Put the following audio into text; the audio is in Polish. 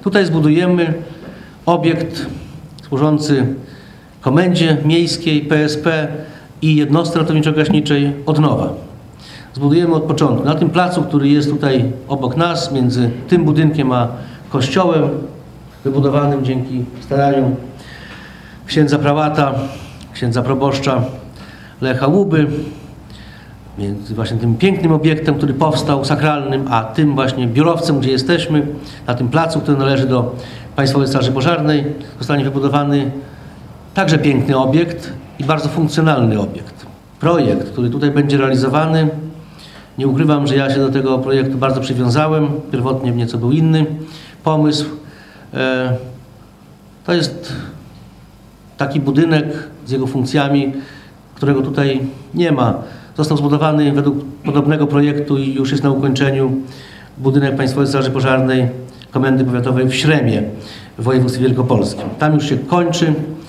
Tutaj zbudujemy obiekt służący Komendzie Miejskiej, PSP i jednostce ratowniczo-gaśniczej od nowa. Zbudujemy od początku. Na tym placu, który jest tutaj obok nas, między tym budynkiem a kościołem, wybudowanym dzięki staraniom księdza prałata, księdza proboszcza Lecha Łuby, między właśnie tym pięknym obiektem, który powstał, sakralnym, a tym właśnie biurowcem, gdzie jesteśmy, na tym placu, który należy do Państwowej Straży Pożarnej, zostanie wybudowany także piękny obiekt i bardzo funkcjonalny obiekt. Projekt, który tutaj będzie realizowany, nie ukrywam, że ja się do tego projektu bardzo przywiązałem. Pierwotnie nieco był inny pomysł. To jest taki budynek z jego funkcjami, którego tutaj nie ma. Został zbudowany według podobnego projektu i już jest na ukończeniu budynek Państwowej Straży Pożarnej Komendy Powiatowej w Śremie w województwie wielkopolskim. Tam już się kończy